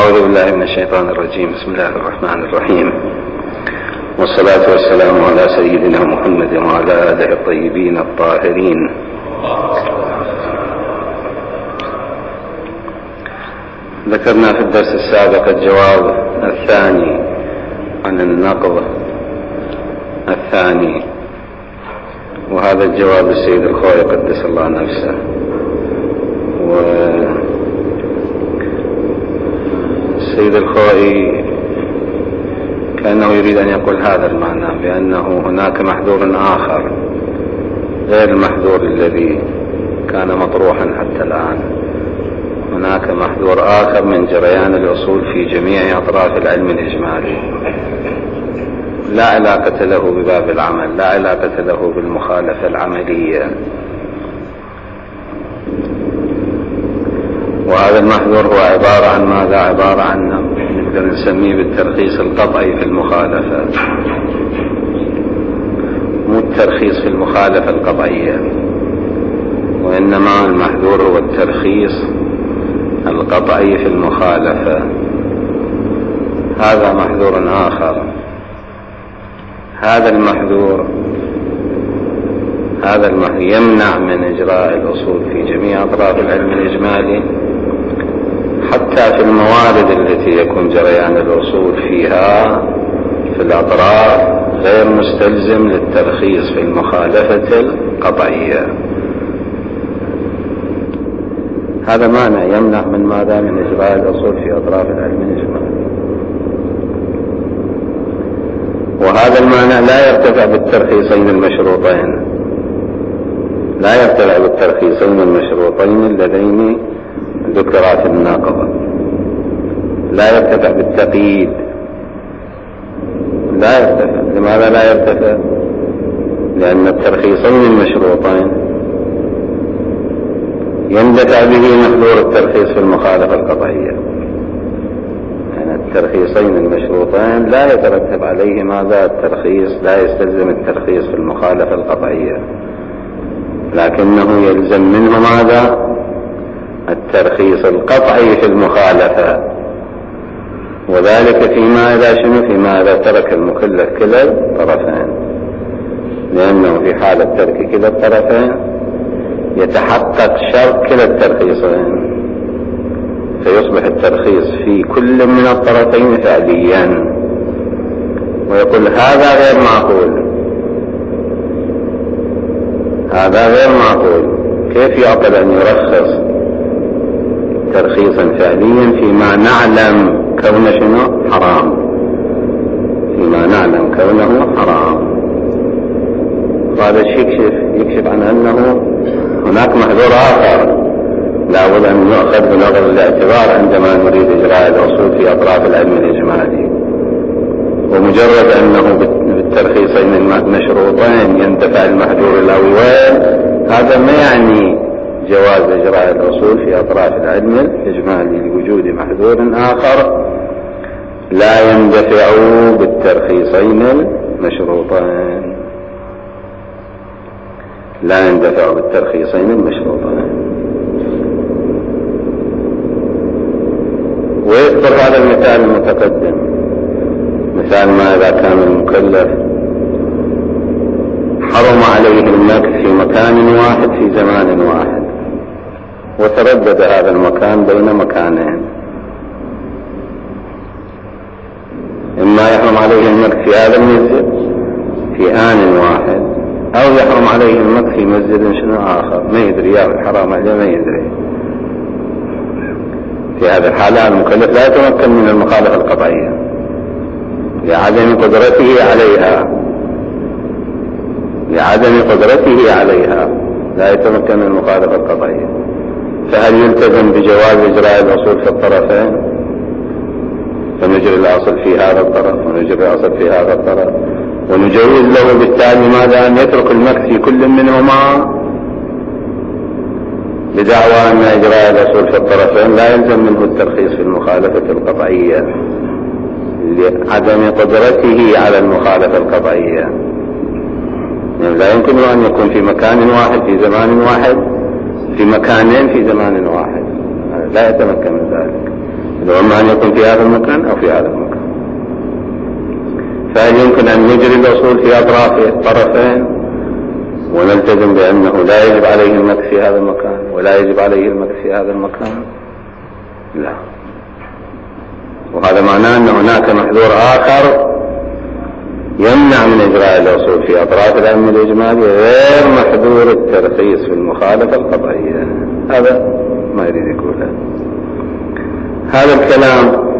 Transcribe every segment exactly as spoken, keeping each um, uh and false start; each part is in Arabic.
أعوذ بالله من الشيطان الرجيم. بسم الله الرحمن الرحيم، والصلاة والسلام على سيدنا محمد وعلى آله الطيبين الطاهرين. ذكرنا في الدرس السابق الجواب الثاني عن النقض الثاني، وهذا الجواب السيد الخوئي قدس الله نفسه. والسيد الخوئي كأنه يريد أن يقول هذا المعنى، بأنه هناك محذور آخر غير المحذور الذي كان مطروحا حتى الآن. هناك محذور آخر من جريان الأصول في جميع أطراف العلم الإجمالي، لا علاقة له بباب العمل، لا علاقة له بالمخالفة العملية. وهذا المحذور هو عبارة عن ماذا؟ عبارة عن نقدر نسميه بالترخيص القطعي في المخالفة، مو الترخيص في المخالفة القطعية، وإنما المحذور هو الترخيص القطعي في المخالفة. هذا محذور آخر. هذا المحذور هذا المحذور يمنع من إجراء الأصول في جميع أطراف العلم الإجمالي، حتى في الموارد التي يكون جريان الأصول فيها في الأطراف غير مستلزم للترخيص في المخالفة القطعية. هذا معنى يمنع من ماذا؟ من إجراء الأصول في أطراف العلم الإجمالي. وهذا المعنى لا يرتفع بالترخيصين المشروطين، لا يرتفع بالترخيصين المشروطين اللذين ذكرا في الناقضة. لا يرتفع بالتقييد، لا يرتفع. لماذا لا يرتفع؟ لأن الترخيصين المشروطين يندفع به محذور الترخيص في المخالفة القطعية. يعني الترخيصين المشروطين لا يترتب عليه ماذا؟ الترخيص، لا يستلزم الترخيص في المخالفة القطعية، لكنه يلزم منه ماذا؟ الترخيص القطعي في المخالفة. وذلك فيما إذا شنو؟ فيما إذا ترك المكلف كلا الطرفين، لأنه في حالة ترك كلا الطرفين يتحقق شرط كلا الترخيصين، فيصبح الترخيص في كل من الطرفين فعليا. ويقول هذا غير معقول، هذا غير معقول. كيف يعقل أن يرخص ترخيصا فعليا فيما نعلم كونه شنو؟ حرام، فيما نعلم كونه حرام. وهذا الشيء يكشف يكشف عن أنه هناك محذور آخر لا بد أن يؤخذ بنظر الاعتبار عندما نريد إجراء الأصول في أطراف العلم الإجمالي. ومجرد أنه بالترخيصين المشروطين يندفع المحذور الأول، هذا ما يعني جواز إجراء الأصول في أطراف العلم الإجمالي، لوجود محذور آخر لا يندفع بالترخيصين المشروطين، لا يندفع بالترخيصين المشروطين. ويذكر هذا المثال المتقدم، مثال ما إذا كان المكلف حرم عليه المكث في مكان واحد في زمان واحد، وتردد هذا المكان بين مكانين، إما يحرم عليه المكث في هذا المسجد في آن واحد، أو يحرم عليه المكث في مسجد شنو آخر، ما يدري يا الحرام عليه ما يدري. في هذه الحالة المكلف لا يتمكن من المخالفة القطعية لعدم قدرته عليها، لعدم قدرته عليها لا يتمكن من المخالفة القطعية. فهل يلتزم بجواز إجراء الأصول في الطرفين؟ فنجري الأصل في هذا الطرف ونجري الأصل في هذا الطرف، ونجوز له بالتالي ماذا؟ أن يترك المكث في كل منهما بدعوى أن إجراء الأصول في الطرفين لا يلزم منه الترخيص في المخالفة القطعية لعدم قدرته على المخالفة القطعية. يعني لا يمكن أن يكون في مكان واحد في زمان واحد، في مكانين في زمان واحد، لا يتمكن من ذلك. وإما أن يكون في هذا المكان أو في هذا المكان. فهل يمكن أن نجري الأصول في أطراف الطرفين ونلتزم بأنه لا يجب عليه المكث في هذا المكان ولا يجب عليه المكث في هذا المكان؟ لا. وهذا معناه أن هناك محذور آخر يمنع من إجراء الأصول في أطراف العلم الإجمالي غير محذور الترخيص في المخالفة القطعية. هذا ما يريد يقوله. هذا الكلام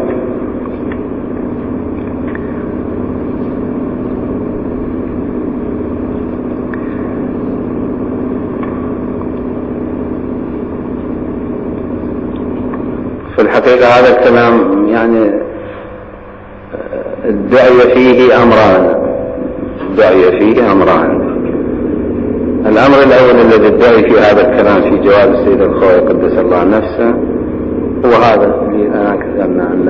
في الحقيقة هذا الكلام يعني ادعي فيه أمران ادعي فيه أمران الأمر الأول الذي ادعي فيه هذا الكلام في جواب السيد الخوي قدس الله نفسه هو هذا اللي أنا كتبنا أن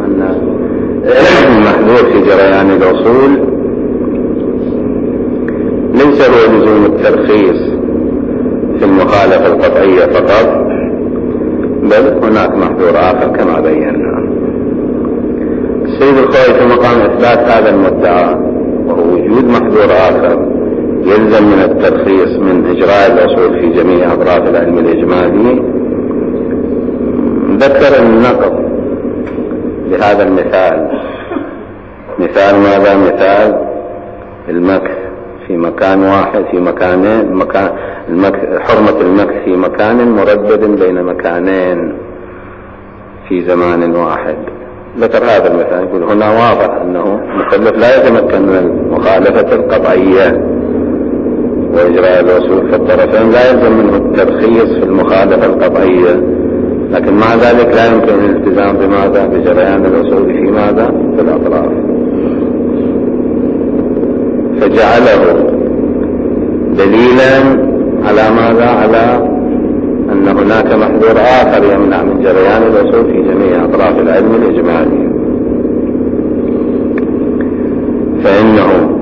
المحذور في جريان الأصول ليس هو لزوم الترخيص في المخالفة القطعية فقط، بل هناك محذور آخر كما بينا. السيد الخوي في مقام إثبات هذا المدعى وهو وجود محذور آخر يلزم من الترخيص من إجراء الأصول في جميع أطراف العلم الإجمالي، ذكر النقض لهذا المثال. مثال ماذا؟ مثال المكث في مكان واحد في مكانين، مكان المكث حرمة المكث في مكان مردد بين مكانين في زمان واحد. ذكر هذا المثال، يقول هنا واضح أنه المكلف لا يتمكن من المخالفة القطعية وإجراء الأصول في الطرفين، لا يلزم منه الترخيص في المخالفة القطعية، لكن مع ذلك لا يمكن الالتزام بماذا؟ بجريان الأصول في ماذا؟ في الأطراف. فجعله دليلا على ماذا؟ على أن هناك محذور آخر يمنع من جريان الأصول في جميع أطراف العلم الإجمالي. فإنه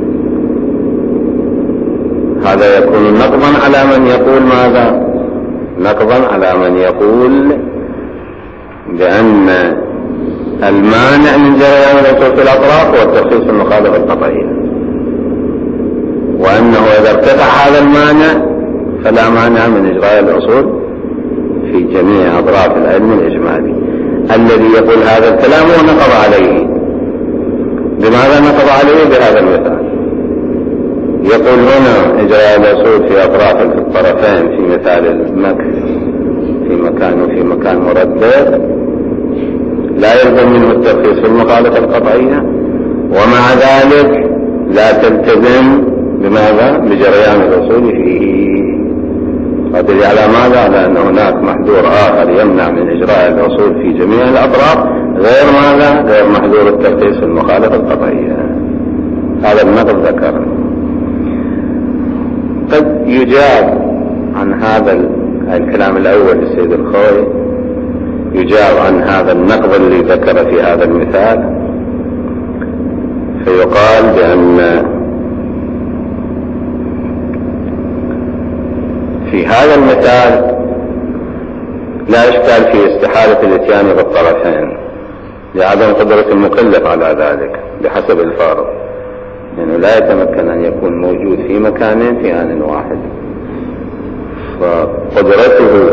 هذا يكون نقضا على من يقول ماذا؟ نقضا على من يقول بأن المانع من جريان الأصول في الأطراف هو الترخيص المخالفة القطعية، وأنه إذا ارتفع هذا المانع فلا مانع من إجراء الأصول في جميع أطراف العلم الإجمالي. الذي يقول هذا الكلام هو نقض عليه. بماذا نقض عليه؟ بهذا المثال. يقول هنا إجراء الأصول في أطراف الطرفين في مثال المكث في مكان وفي مكان مردد لا يلزم منه الترخيص في المخالفة القطعية، ومع ذلك لا تلتزم بماذا؟ بجريان الأصول فيه. هذا على ماذا؟ على أن هناك محذور آخر يمنع من إجراء الأصول في جميع الأطراف غير ماذا؟ غير محذور الترخيص في المخالفة القطعية. هذا النقض ذكر. قد يجاب عن هذا الكلام الأول للسيد الخوي، يجاب عن هذا النقض الذي ذكر في هذا المثال، فيقال بأن في هذا المثال لا إشكال في استحالة الاتيان بالطرفين لعدم قدرة المكلف على ذلك بحسب الفارض، لأنه لا يتمكن أن يكون موجود في مكانين في آن واحد، فقدرته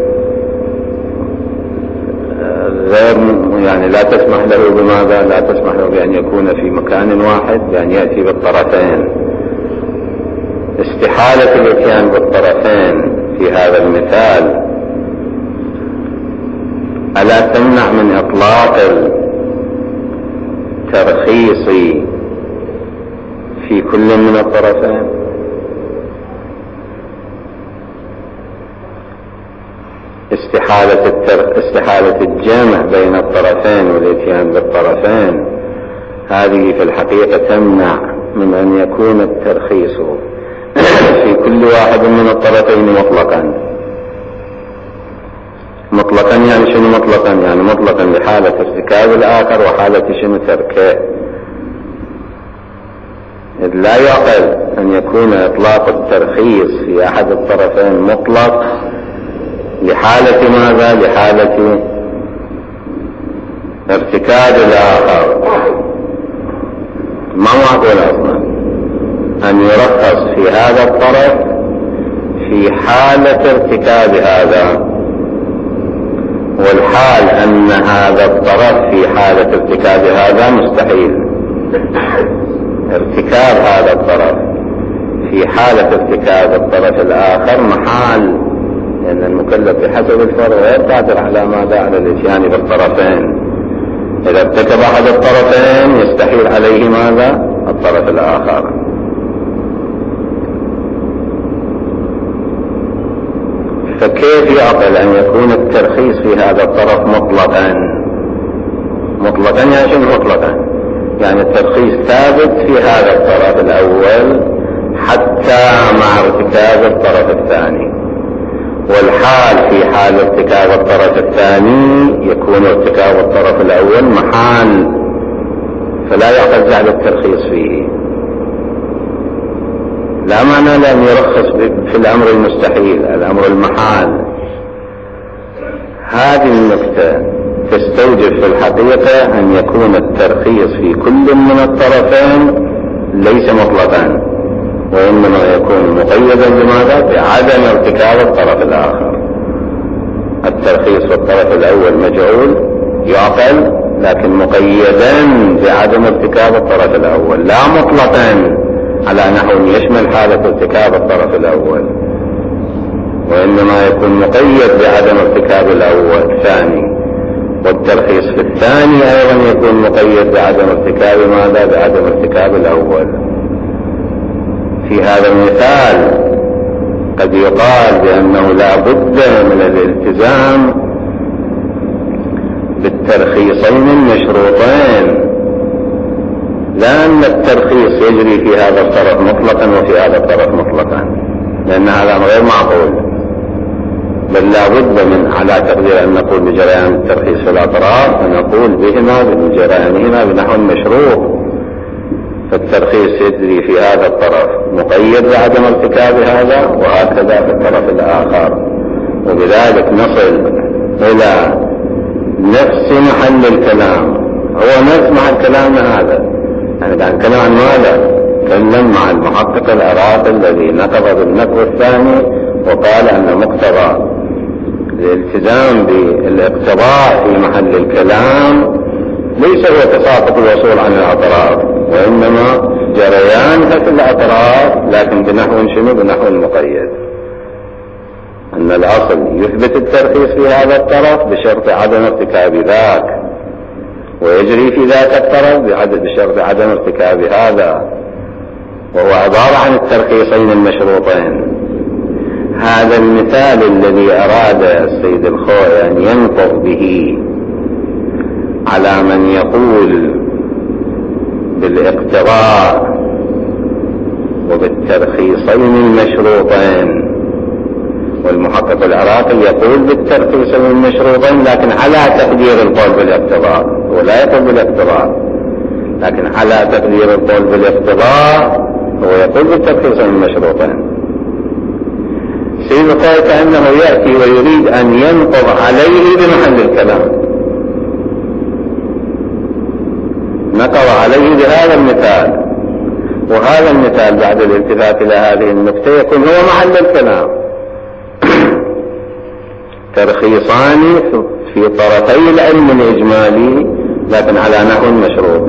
غير يعني لا تسمح له بماذا؟ لا تسمح له بأن يكون في مكان واحد بأن يأتي بالطرفين. استحالة الاتيان بالطرفين في هذا المثال ألا تمنع من إطلاق الترخيص في كل من الطرفين؟ استحالة, التر... استحالة الجمع بين الطرفين والاتيان بالطرفين هذه في الحقيقة تمنع من أن يكون الترخيص في كل واحد من الطرفين مطلقا. مطلقا يعني شنو مطلقا؟ يعني مطلقا لحالة ارتكاب الآخر وحالة شنو تركه. إذ لا يعقل أن يكون إطلاق الترخيص في أحد الطرفين مطلق لحالة ماذا؟ لحالة ارتكاب الآخر ما معقول أصلا أن يرخص في هذا الطرف في حالة ارتكاب هذا، والحال أن هذا الطرف في حالة ارتكاب هذا مستحيل. ارتكاب هذا الطرف في حالة ارتكاب الطرف الآخر محال، لأن المكلف بحسب الفرع غير قادر على ماذا؟ على الاتيان بالطرفين. إذا ارتكب أحد الطرفين يستحيل عليه ماذا؟ الطرف الآخر. فكيف يعقل أن يكون الترخيص في هذا الطرف مطلقا؟ مطلقا يعني شنو مطلقا؟ يعني الترخيص ثابت في هذا الطرف الأول حتى مع ارتكاب الطرف الثاني، والحال في حال ارتكاب الطرف الثاني يكون ارتكاب الطرف الأول محال، فلا يعقل جعل الترخيص فيه. لا معنى لأن يرخص في الأمر المستحيل، الأمر المحال. هذه النقطة تستوجب في الحقيقة أن يكون الترخيص في كل من الطرفين ليس مطلقا، وإنما يكون مقيدا بماذا؟ بعدم ارتكاب الطرف الآخر. الترخيص في الطرف الأول مجعول يعقل، لكن مقيدا بعدم ارتكاب الطرف الأول، لا مطلقا على نحو يشمل حالة ارتكاب الطرف الأول، وإنما يكون مقيد بعدم ارتكاب الأول الثاني. والترخيص في الثاني أيضا يكون مقيد بعدم ارتكاب ماذا؟ بعدم ارتكاب الأول. في هذا المثال قد يقال بأنه لا بد من الالتزام بالترخيصين المشروطين، لأن الترخيص يجري في هذا الطرف مطلقا وفي هذا الطرف مطلقا، لأن هذا غير معقول. بل لا بد من على تقدير أن نقول بجريان الترخيص في الأطراف فنقول بهما بجريانهما بنحو المشروط. فالترخيص يجري في هذا الطرف مقيد بعدم ارتكاب هذا، وهكذا في الطرف الآخر، وبذلك نصل إلى نفس محل الكلام. هو نفس محل كلامنا هذا، يعني كان كلام عن ماذا؟ تكلم مع المحقق العراقي الذي نقض بالنقض الثاني وقال أن مقتضى الالتزام بالاقتضاء في محل الكلام ليس هو تساقط الوصول عن الأطراف، وإنما جريان في الأطراف، لكن بنحو شنو؟ بنحو المقيد. أن الأصل يثبت الترخيص في هذا الطرف بشرط عدم ارتكاب ذاك، ويجري في ذاك الطرف بشرط عدم ارتكاب هذا، وهو عبارة عن الترخيصين المشروطين. هذا المثال الذي أراد السيد الخوئي أن ينطق به على من يقول بالاقتضاء وبالترخيصين المشروطين، والمحقق العراقي يقول بالترخيصين المشروطين لكن على تقدير القول بالاقتضاء، ولا يقول بالاقتضاء، لكن على تقدير القول بالاقتضاء هو يقول بالترخيصين المشروطين. سيد الخوئي كأنه يأتي ويريد أن ينقض عليه بمحل الكلام، نقض عليه بهذا المثال، وهذا المثال بعد الالتفات إلى هذه النقطة يكون هو محل الكلام. ترخيصان في طرفي العلم الإجمالي لكن على نحو مشروط،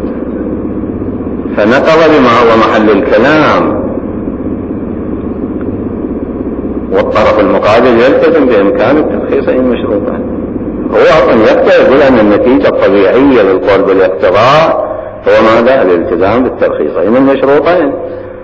فنقض بما هو محل الكلام، والطرف المقابل يلتزم بإمكان الترخيصين المشروطين. هو أصلا يقتضي يقول أن النتيجة الطبيعية للقول بالاقتضاء هو ماذا؟ الالتزام بالترخيصين المشروطين،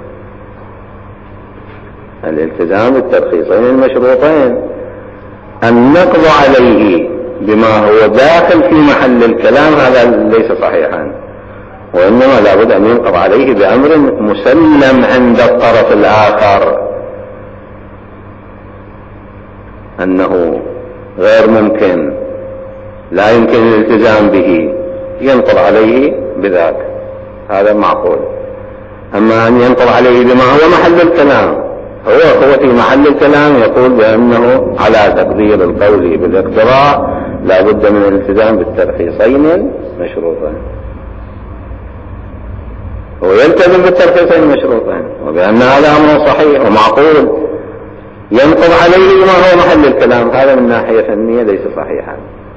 الالتزام بالترخيصين المشروطين. النقض عليه بما هو داخل في محل الكلام هذا ليس صحيحا، وإنما لابد أن ينقض عليه بأمر مسلم عند الطرف الآخر أنه غير ممكن، لا يمكن الالتزام به، ينقض عليه بذاك، هذا معقول. أما أن ينقض عليه بما هو محل الكلام هو هو في محل الكلام يقول بأنه على تقدير القول بالاقتراء لا بد من الالتزام بالترخيصين المشروطين، هو يلتزم بالترخيصين المشروطين، وبأن هذا أمر صحيح ومعقول ينقض عليه ما هو محل الكلام، هذا من ناحية فنية ليس صحيحا.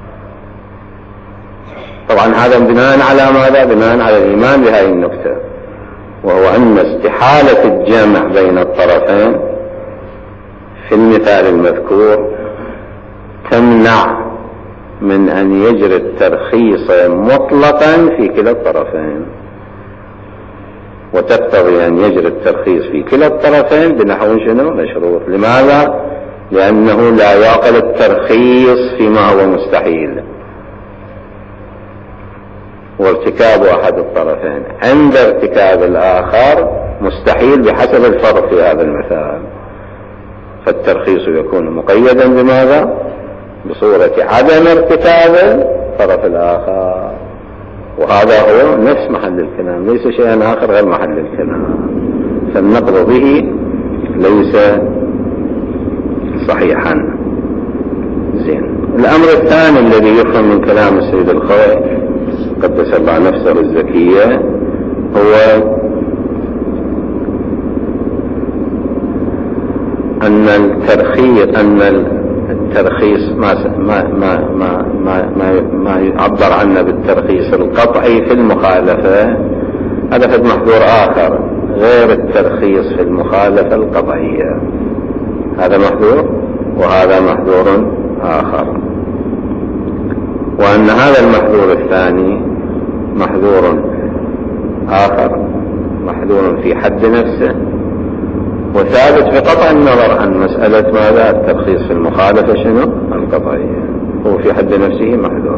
طبعا هذا بناء على ماذا؟ بناء على الإيمان بهذه النكتة، وهو أن استحالة الجمع بين الطرفين في المثال المذكور تمنع من أن يجري الترخيص مطلقا في كلا الطرفين، وتقتضي أن يجري الترخيص في كلا الطرفين بنحو شنو؟ مشروط. لماذا؟ لأنه لا يعقل الترخيص فيما هو مستحيل، وارتكاب أحد الطرفين عند ارتكاب الآخر مستحيل بحسب الفرق في هذا المثال، فالترخيص يكون مقيدا بماذا؟ بصورة عدم ارتكاب الطرف الآخر، وهذا هو نفس محل الكلام، ليس شيئا آخر غير محل الكلام، فالنقض به ليس صحيحا. زين. الأمر الثاني الذي يفهم من كلام السيد الخوئي قدس الله نفسه الزكية هو أن الترخيص أن الترخيص ما ما ما ما ما, ما يعبر عنه بالترخيص القطعي في المخالفة، هذا في محظور آخر غير الترخيص في المخالفة القطعية، هذا محظور وهذا محظور آخر، وأن هذا المحظور الثاني محظور آخر محظور في حد نفسه وثابت بقطع النظر عن مسألة ماذا؟ الترخيص في المخالفة شنو؟ القطعية، هو في حد نفسه محظور.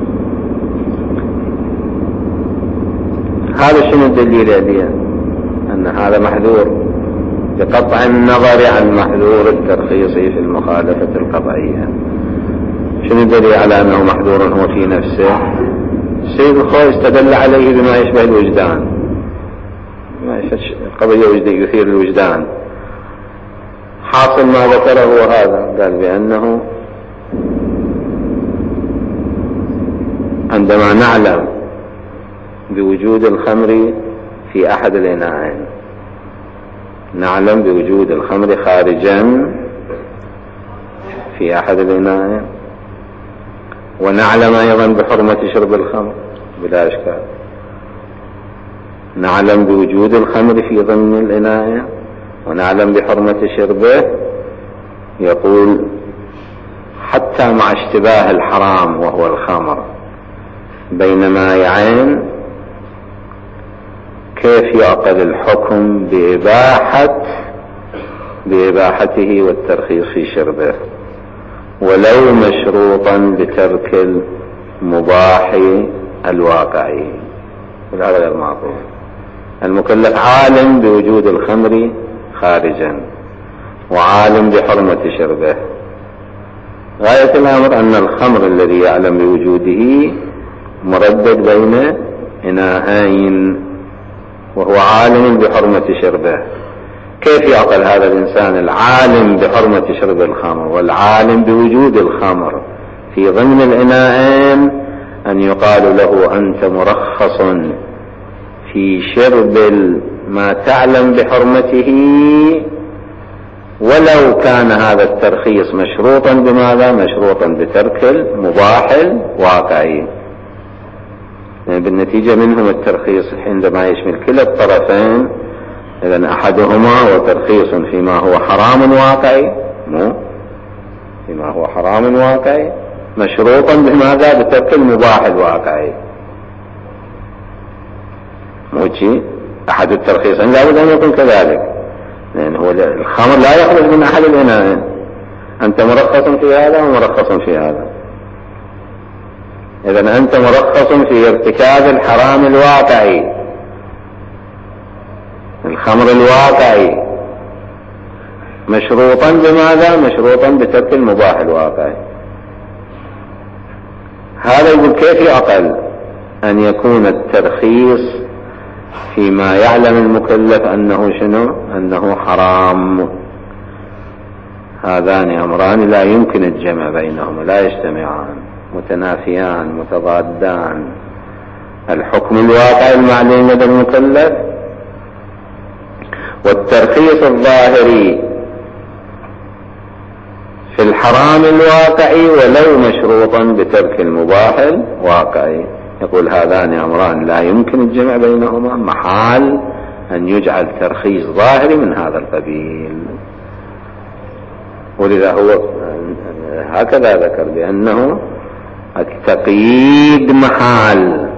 هذا شنو الدليل عليه؟ أن هذا محظور بقطع النظر عن محظور الترخيص في المخالفة القطعية. شنو الدليل على أنه محظور هو في نفسه؟ السيد الخوئي استدل عليه بما يشبه الوجدان، قضية يثير الوجدان. حاصل ما ذكره هو هذا، قال بأنه عندما نعلم بوجود الخمر في أحد الإناءين، نعلم بوجود الخمر خارجا في أحد الإناءين، ونعلم أيضا بحرمة شرب الخمر بلا إشكال، نعلم بوجود الخمر في ضمن الإناء ونعلم بحرمة شربه، يقول حتى مع اشتباه الحرام وهو الخمر بين مائعين كيف يعقل الحكم بإباحة بإباحته والترخيص في شربه ولو مشروطا بترك المباح الواقعي؟ هذا غير معقول. المكلف عالم بوجود الخمر خارجا وعالم بحرمة شربه، غاية الأمر أن الخمر الذي يعلم بوجوده مردد بين إناءين وهو عالم بحرمة شربه، كيف يعقل هذا الإنسان العالم بحرمة شرب الخمر والعالم بوجود الخمر في ضمن الإناءين أن يقال له أنت مرخص في شرب ما تعلم بحرمته ولو كان هذا الترخيص مشروطا بماذا؟ مشروطا بترك المباح الواقعي. يعني بالنتيجة منهم الترخيص عندما يشمل كلا الطرفين، إذن أحدهما هو ترخيص فيما هو حرام واقعي، مو فيما هو حرام واقعي مشروطا بماذا؟ بترك المباح الواقعي. موجي أحد الترخيصين لا بد أن يكون كذلك، لأن هو الخمر لا يخرج من أحد الإناءين، أنت مرخص في هذا ومرخص في هذا، إذن أنت مرخص في ارتكاب الحرام الواقعي الخمر الواقعي مشروطا بماذا؟ مشروطا بترك المباح الواقعي. هذا يقول كيف يعقل أن يكون الترخيص فيما يعلم المكلف أنه شنو؟ أنه حرام هذان أمران لا يمكن الجمع بينهما، لا يجتمعان، متنافيان متضادان. الحكم الواقعي المعلوم لدى المكلف والترخيص الظاهري في الحرام الواقعي ولو مشروطا بترك المباح الواقعي. يقول هذان أمران لا يمكن الجمع بينهما، محال أن يجعل ترخيص ظاهري من هذا القبيل. ولذا هو هكذا ذكر بأنه التقييد محال،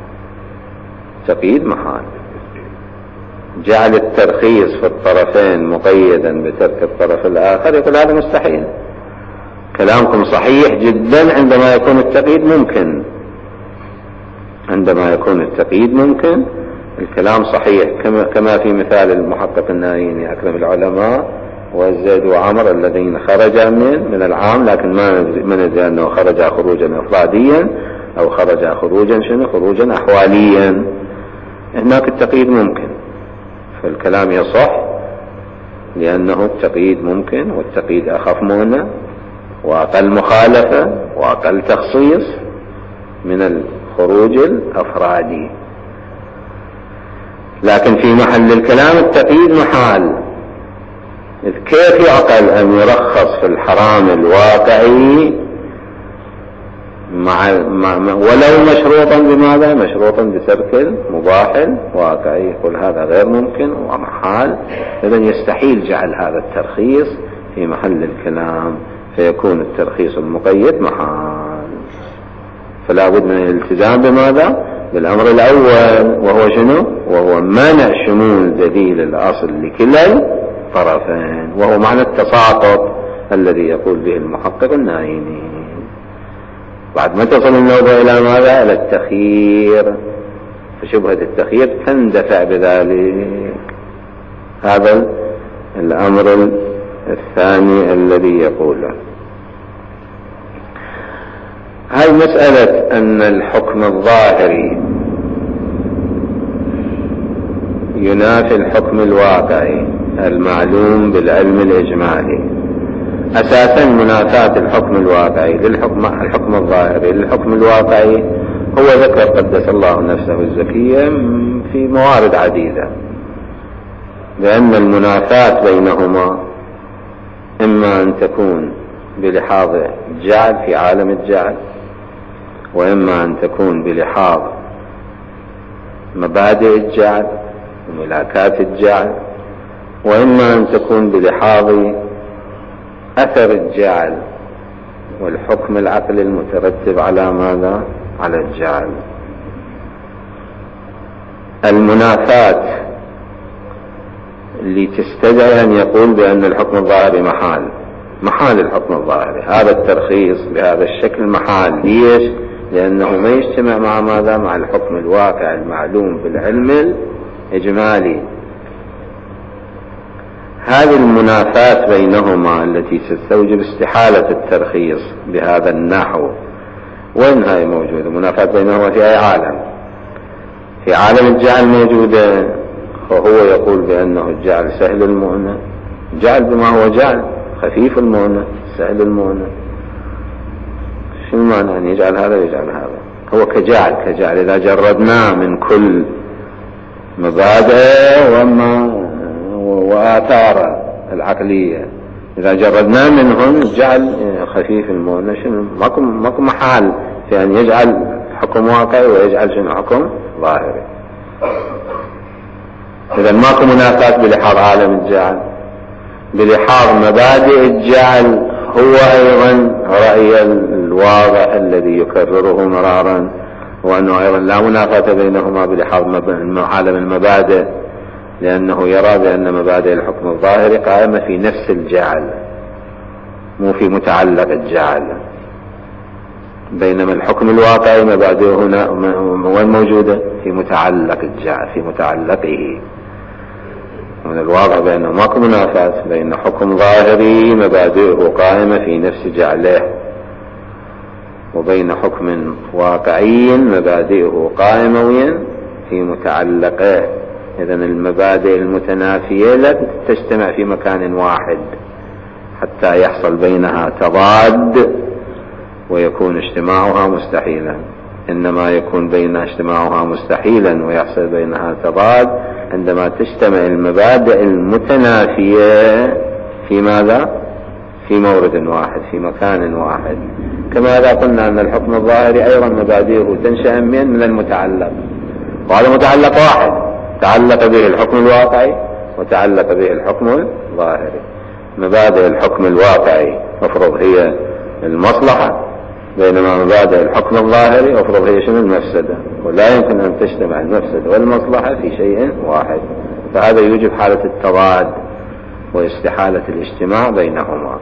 تقييد محال. جعل الترخيص في الطرفين مقيدا بترك الطرف الآخر، يقول هذا مستحيل. كلامكم صحيح جدا عندما يكون التقييد ممكن، عندما يكون التقييد ممكن الكلام صحيح، كما كما في مثال المحقق النائيني أكرم العلماء والزيد وعمر الذين خرجا من من العام، لكن ما ما ندري أنه خرجا خروجا إفراديا أو خرجا خروجا شنو خروجا أحواليا. هناك التقييد ممكن، فالكلام يصح لأنه التقييد ممكن، والتقييد أخف مهنة وأقل مخالفة وأقل تخصيص من الخروج الأفرادي. لكن في محل الكلام التقييد محال، إذ كيف يعقل أن يرخص في الحرام الواقعي مع, مع ولو مشروطا بماذا؟ مشروطا بترك المباح الواقعي. يقول هذا غير ممكن ومحال، إذن يستحيل جعل هذا الترخيص في محل الكلام، فيكون الترخيص المقيد محال. فلا بد من الالتزام بماذا؟ بالأمر الأول، وهو شنو؟ وهو منع شمول دليل الأصل لكلا الطرفين، وهو معنى التساقط الذي يقول به المحقق النائيني. بعد ما تصل الموضوع إلى ماذا؟ إلى التخيير، فشبهة التخيير تندفع بذلك. هذا الأمر الثاني الذي يقوله. هل مسألة أن الحكم الظاهري ينافي الحكم الواقعي المعلوم بالعلم الإجمالي، أساسا منافاة الحكم الواقعي للحكم الحكم الظاهري للحكم الواقعي هو ذكر قدس الله نفسه الزكية في موارد عديدة، لأن المنافاة بينهما إما أن تكون بلحاظ الجعل في عالم الجعل، وإما أن تكون بلحاظ مبادئ الجعل وملاكات الجعل، وإما أن تكون بلحاظ أثر الجعل والحكم العقلي المترتب على ماذا؟ على الجعل. المنافاة اللي تستدعي أن يقول بأن الحكم الظاهري محال، محال الحكم الظاهري، هذا الترخيص بهذا الشكل محال. ليش؟ لأنه ما يجتمع مع ماذا؟ مع الحكم الواقع المعلوم بالعلم الإجمالي. هذه المنافاة بينهما التي تستوجب استحالة الترخيص بهذا النحو، وين هاي موجودة؟ منافاة بينهما في أي عالم؟ في عالم الجعل موجودة، وهو يقول بأنه الجعل سهل المؤنة، جعل بما هو جعل، خفيف المؤنة سهل المؤنة. شنو معنى أن يجعل هذا ويجعل هذا؟ هو كجعل كجعل إذا جردناه من كل مبادئ وما وآثار العقلية، إذا جردناه منهم جعل خفيف المؤنة، شنو ماكو ماكو محال في أن يجعل حكم واقعي ويجعل شنو حكم ظاهري. إذا ماكو منافاة بلحاظ عالم الجعل. بلحاظ مبادئ الجعل هو أيضا رأي الواضح الذي يكرره مرارا، وأنه أيضا لا منافاة بينهما بلحاظ عالم المبادئ، لأنه يرى بأن مبادئ الحكم الظاهري قائمة في نفس الجعل مو في متعلق الجعل، بينما الحكم الواقعي مبادئه هنا وين موجودة؟ في متعلق الجعل، في متعلقه. من الواضح بأنه ماكو منافاة بين حكم ظاهري مبادئه قائمة في نفس جعله وبين حكم واقعي مبادئه قائمة في متعلقه. إذن المبادئ المتنافية لا تجتمع في مكان واحد، حتى يحصل بينها تضاد ويكون اجتماعها مستحيلا. إنما يكون بين اجتماعها مستحيلا ويحصل بينها تضاد عندما تجتمع المبادئ المتنافية في ماذا؟ في مورد واحد، في مكان واحد. كما إذا قلنا أن الحكم الظاهري أيضا مبادئه تنشأ من المتعلق، وهذا متعلق واحد تعلق به الحكم الواقعي وتعلق به الحكم الظاهري. مبادئ الحكم الواقعي أفرض هي المصلحة، بينما مبادئ الحكم الظاهري أفرض هي شنو؟ المفسدة. ولا يمكن أن تجتمع المفسدة والمصلحة في شيء واحد، فهذا يوجب حالة التضاد واستحالة الاجتماع بينهما.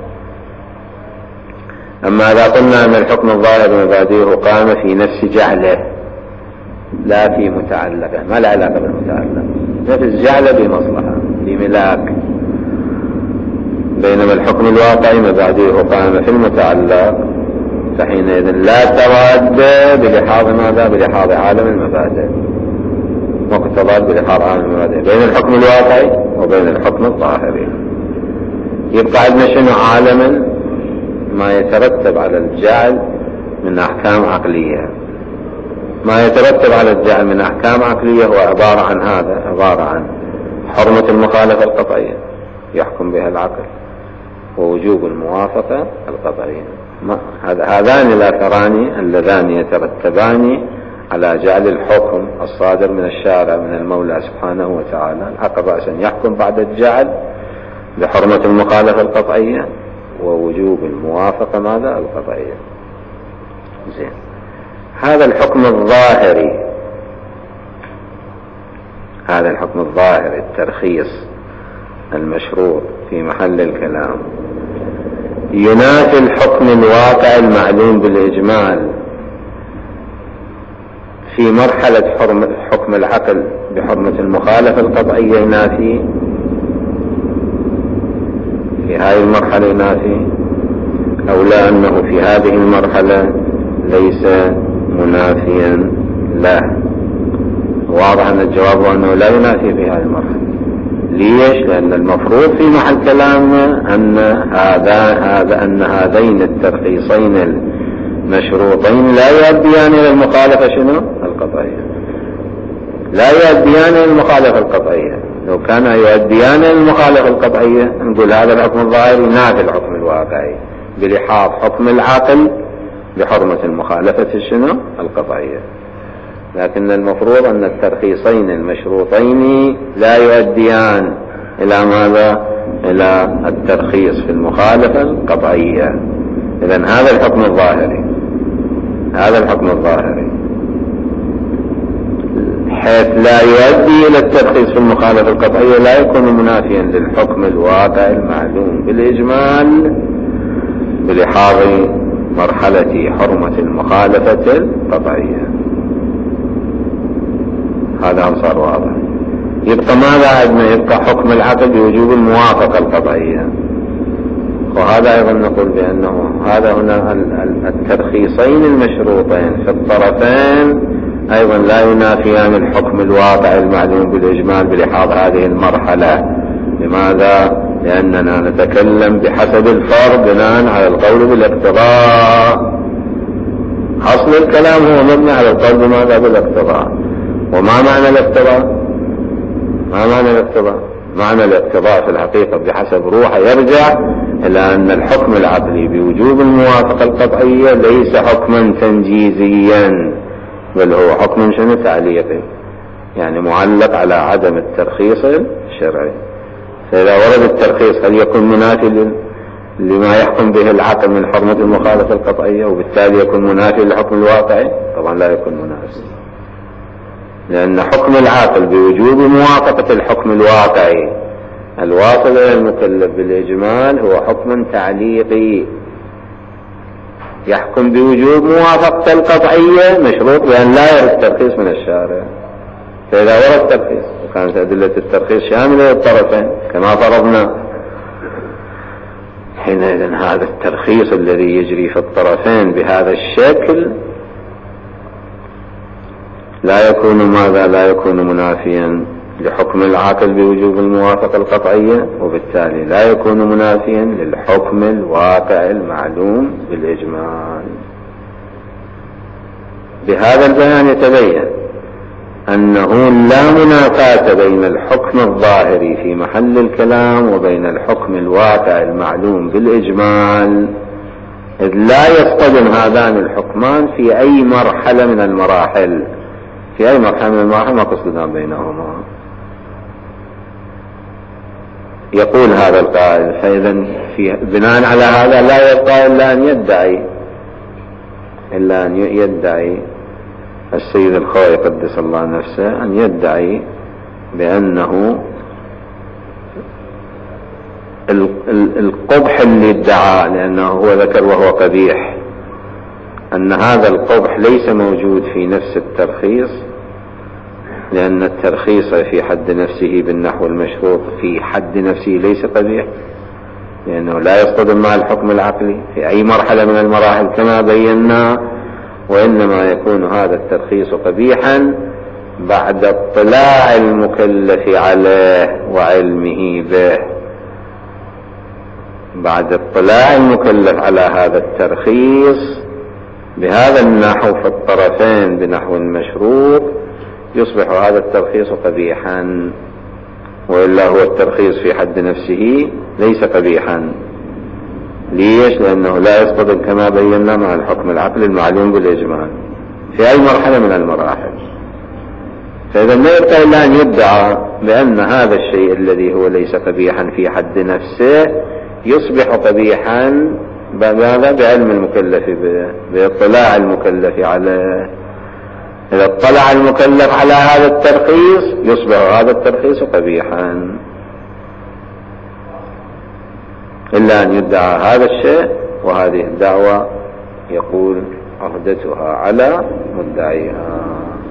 أما إذا قلنا أن الحكم الظاهري مبادئه قام في نفس جعله لا في متعلقه، ما له علاقة بالمتعلق، نفس جعله بمصلحة بملاك، بينما الحكم الواقعي مبادئه قام في المتعلق، فحينئذ لا تضاد بلحاظ ماذا؟ بلحاظ عالم المبادئ، وقد تضاد بلحاظ عالم المبادئ بين الحكم الواقعي وبين الحكم الظاهري. يبقى عندنا شنو؟ عالما ما يترتب على الجعل من أحكام عقلية. ما يترتب على الجعل من أحكام عقلية هو عبارة عن هذا، عبارة عن حرمة المخالفة القطعية يحكم بها العقل، ووجوب الموافقة القطعية. هذان الأثران اللذان يترتبان على جعل الحكم الصادر من الشارع من المولى سبحانه وتعالى. العقل رأسا يحكم بعد الجعل بحرمة المخالفة القطعية ووجوب الموافقة ماذا؟ القطعية. زين، هذا الحكم الظاهري، هذا الحكم الظاهري الترخيص المشروع في محل الكلام ينافي الحكم الواقع المعلوم بالإجمال في مرحلة حكم العقل بحرمة المخالفة القطعية، ينافي في هذه المرحلة ينافي، أو لا أنه في هذه المرحلة ليس منافيا له؟ واضح أن الجواب هو أنه لا ينافي في هذه المرحلة. ليش؟ لأن المفروض في محل كلامنا أن هذا هذا أن هذين الترخيصين المشروطين لا يؤديان إلى المخالفة شنو؟ القطعية. لا يؤديان إلى المخالفة القطعية. لو كان يؤديان إلى المخالفة القطعية نقول هذا الحكم الظاهري ينافي الحكم الواقعي بلحاظ حكم العقل بحرمة المخالفة شنو؟ القطعية. لكن المفروض أن الترخيصين المشروطين لا يؤديان إلى ماذا؟ إلى الترخيص في المخالفة القطعية. إذن هذا الحكم الظاهري، هذا الحكم الظاهري حيث لا يؤدي إلى الترخيص في المخالفة القطعية لا يكون منافيا للحكم الواقع المعلوم بالإجمال بلحاظ مرحلة حرمة المخالفة القطعية. هذا هم صار واضح. يبقى ماذا عندنا؟ يبقى حكم العقل بوجوب الموافقة القطعية، وهذا أيضا نقول بأنه هذا هنا الترخيصين المشروطين في الطرفين أيضا لا ينافيان الحكم الواقع المعلوم بالإجمال بلحاظ هذه المرحلة. لماذا؟ لأننا نتكلم بحسب الفرض بناء على القول بالاقتضاء. أصل الكلام هو مبني على القول بماذا؟ بالاقتضاء. وما معنى الاقتضاء؟ ما معنى الاقتضاء؟ معنى الاقتضاء في الحقيقة بحسب روحه يرجع إلى أن الحكم العقلي بوجوب الموافقة القطعية ليس حكما تنجيزيا، بل هو حكم شنو؟ تعليقي، يعني معلق على عدم الترخيص الشرعي. فإذا ورد الترخيص هل يكون منافي لما يحكم به العقل من حرمة المخالفة القطعية وبالتالي يكون منافي للحكم الواقعي؟ طبعا لا يكون منافي، لأن حكم العاقل بوجوب موافقة الحكم الواقعي الواصل إلى المكلف بالإجمال هو حكم تعليقي يحكم بوجوب موافقة القطعية مشروط بأن لا يرد الترخيص من الشارع. فإذا ورد الترخيص وكانت أدلة الترخيص شاملة للطرفين كما فرضنا، حينئذ هذا الترخيص الذي يجري في الطرفين بهذا الشكل لا يكون ماذا؟ لا يكون منافيا لحكم العاقل بوجوب الموافقة القطعية، وبالتالي لا يكون منافيا للحكم الواقع المعلوم بالإجمال. بهذا البيان يتبين أنه لا منافاة بين الحكم الظاهري في محل الكلام وبين الحكم الواقع المعلوم بالإجمال، إذ لا يصطدم هذان الحكمان في أي مرحلة من المراحل. في أي مرحلة من المراحل ما تصطدم بينهما. يقول هذا القائل، فإذا في بناء على هذا لا يبقى إلا أن يدعي إلا أن يدعي السيد الخوئي قدس الله نفسه، أن يدعي بأنه القبح اللي ادعاه، لأنه هو ذكر وهو قبيح، أن هذا القبح ليس موجود في نفس الترخيص، لأن الترخيص في حد نفسه بالنحو المشروط في حد نفسه ليس قبيح، لأنه لا يصطدم مع الحكم العقلي في أي مرحلة من المراحل كما بينا، وإنما يكون هذا الترخيص قبيحا بعد اطلاع المكلف عليه وعلمه به. بعد اطلاع المكلف على هذا الترخيص بهذا النحو في الطرفين بنحو المشروط يصبح هذا الترخيص قبيحا، وإلا هو الترخيص في حد نفسه ليس قبيحا. ليش؟ لأنه لا يصطدم كما بينا مع الحكم العقلي المعلوم بالإجمال في أي مرحلة من المراحل. فإذا لا يبقى إلا أن يدعى بأن هذا الشيء الذي هو ليس قبيحا في حد نفسه يصبح قبيحا بماذا؟ بعلم المكلف، باطلاع المكلف عليه. إذا اطلع المكلف على هذا الترخيص يصبح هذا الترخيص قبيحا، إلا أن يدعى هذا الشيء، وهذه الدعوة يقول عهدتها على مدعيها.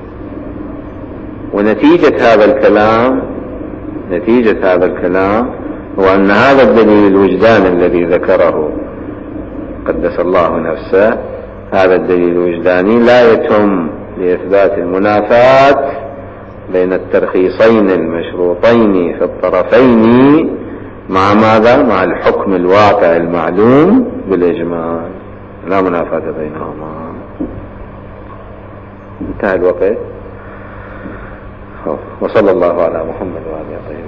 ونتيجة هذا الكلام نتيجة هذا الكلام هو أن هذا الدليل الوجداني الذي ذكره قدس الله نفسه، هذا الدليل الوجداني لا يتم لإثبات المنافاة بين الترخيصين المشروطين في الطرفين مع ماذا؟ مع الحكم الواقع المعلوم بالإجمال، لا منافاة بينهما. انتهى الوقت. وصلى الله على محمد وعلى آله.